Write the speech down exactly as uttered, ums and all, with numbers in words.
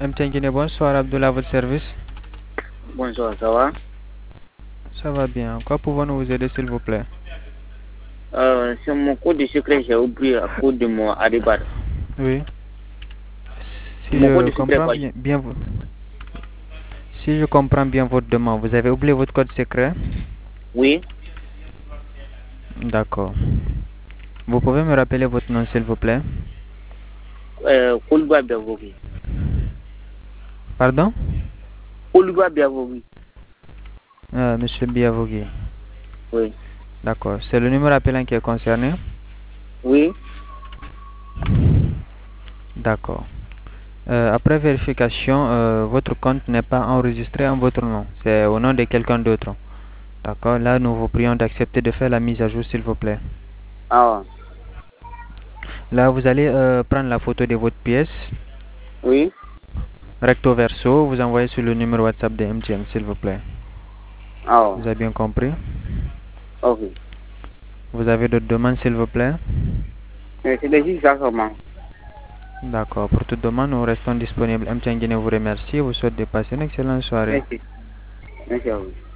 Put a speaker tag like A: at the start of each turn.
A: M T N Guinée, bonsoir Abdoulaye, à votre service.
B: Bonsoir, ça va?
A: Ça va bien. Quoi pouvons-nous vous aider, s'il vous plaît?
B: Euh, c'est mon code de secret, j'ai oublié à cause de mon Aribar.
A: Oui. Si
B: Mon code
A: je
B: de secret,
A: comprends
B: quoi.
A: bien, bien vous... Si je comprends bien votre demande, vous avez oublié votre code secret?
B: Oui.
A: D'accord. Vous pouvez me rappeler votre nom, s'il vous plaît?
B: Euh, Kouliba Biavogi.
A: Pardon?
B: Kouliba Biavogi.
A: Euh, Monsieur Biavogui.
B: Oui.
A: D'accord. C'est le numéro appelant qui est concerné?
B: Oui.
A: D'accord. Euh, après vérification, euh, votre compte n'est pas enregistré en votre nom. C'est au nom de quelqu'un d'autre. D'accord. Là, nous vous prions d'accepter de faire la mise à jour, s'il vous plaît.
B: Ah.
A: Là, vous allez euh, prendre la photo de votre pièce.
B: Oui.
A: Recto verso, vous envoyez sur le numéro WhatsApp de M T N, s'il vous plaît.
B: Ah.
A: Vous avez bien compris?
B: Ok.
A: Vous avez d'autres demandes, s'il vous plaît?
B: Mais c'est juste ça seulement.
A: D'accord. Pour toute demande, nous restons disponibles. M T N Guinée vous remercie et vous souhaite de passer une excellente soirée.
B: Merci. Merci à vous.